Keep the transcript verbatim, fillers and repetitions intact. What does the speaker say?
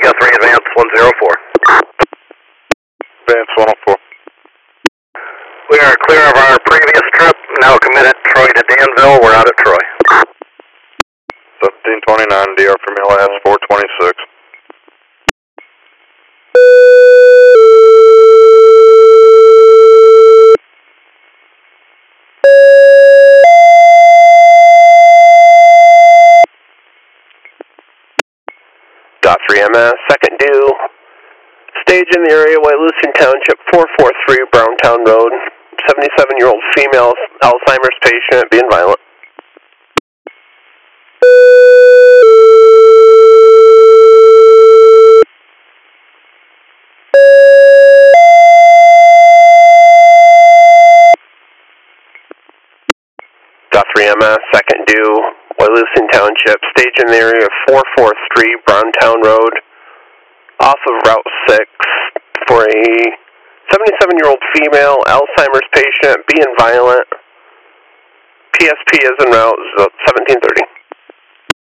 Delta three, advance one zero four. Advance one oh four. We are clear of our previous trip, now committed Troy to Danville, we're out at Troy. seventeen twenty-nine, D R for me last four twenty-six. Dot three M S, second due. Stage in the area, Wyalusing Township, four four three Browntown Road. seventy-seven-year-old female Alzheimer's patient, being violent. Dot three M S, second due. Wyalusing Township, stage in the area, four four three Browntown Road. Off of Route six for a seventy-seven-year-old female Alzheimer's patient, being violent. P S P is en route, seventeen thirty.